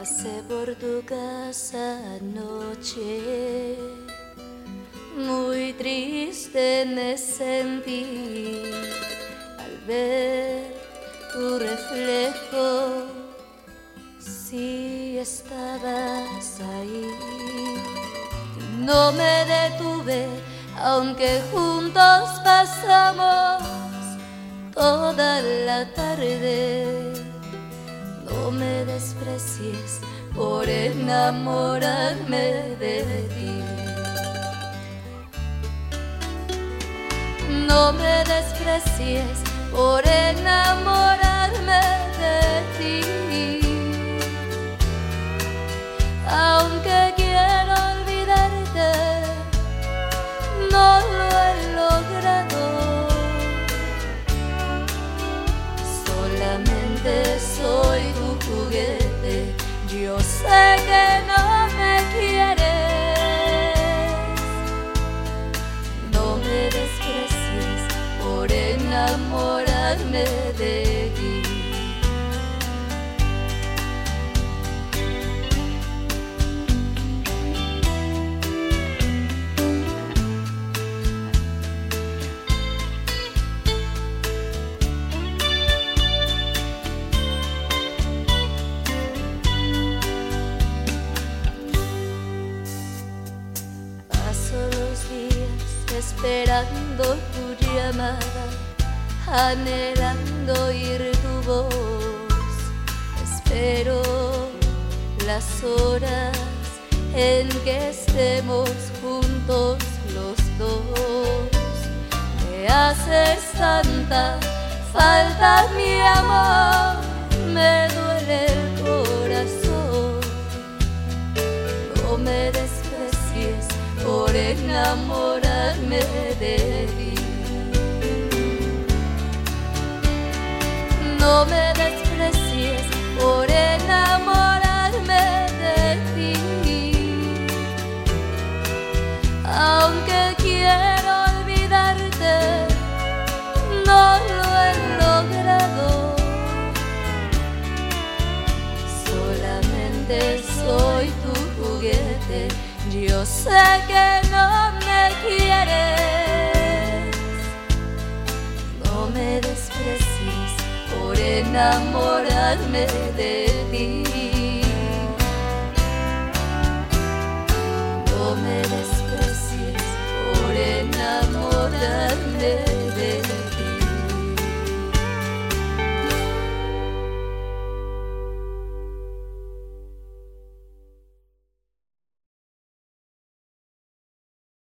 Pasé por tu casa anoche, muy triste me sentí al ver tu reflejo. Si estabas ahí, no me detuve, aunque juntos pasamos toda la tarde. No me desprecies por enamorarme de ti. No me desprecies por enamorarme de ti. Aunque quiero olvidarte, no lo he logrado. Solamente soy tu juguete. Yo sé que no me quieres. No me desprecies por enamorarme de ti. Esperando tu llamada, anhelando oír tu voz. Espero las horas en que estemos juntos los dos. Me haces tanta falta, mi amor, me duele el corazón. No me desprecies por enamorarme de ti. No me desprecies por enamorarme de ti. Aunque quiero olvidarte, no lo he logrado. Solamente soy tu juguete. Yo sé que no me quieres. No me desprecies por enamorarme de ti.